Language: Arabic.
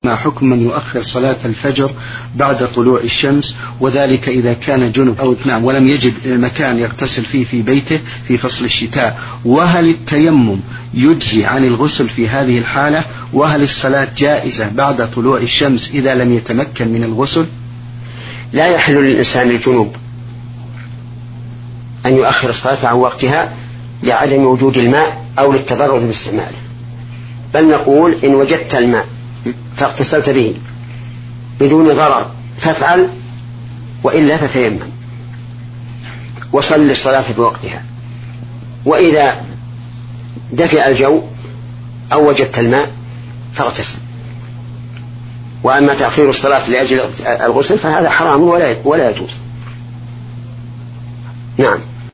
ما حكم من يؤخر صلاة الفجر بعد طلوع الشمس، وذلك إذا كان جنب أو نعم ولم يجد مكان يغتسل فيه في بيته في فصل الشتاء؟ وهل التيمم يجزي عن الغسل في هذه الحالة؟ وهل الصلاة جائزة بعد طلوع الشمس إذا لم يتمكن من الغسل؟ لا يحل للإنسان الجنوب أن يؤخر الصلاة عن وقتها لعدم وجود الماء أو للتضرر باستعماله، بل نقول إن وجدت الماء فاغتسلت به بدون ضرر فافعل، وإلا فتيمم وصل الصلاة بوقتها. وإذا دفع الجو أو وجدت الماء فاغتسل. وأما تأخير الصلاة لأجل الغسل فهذا حرام ولا يجوز. نعم.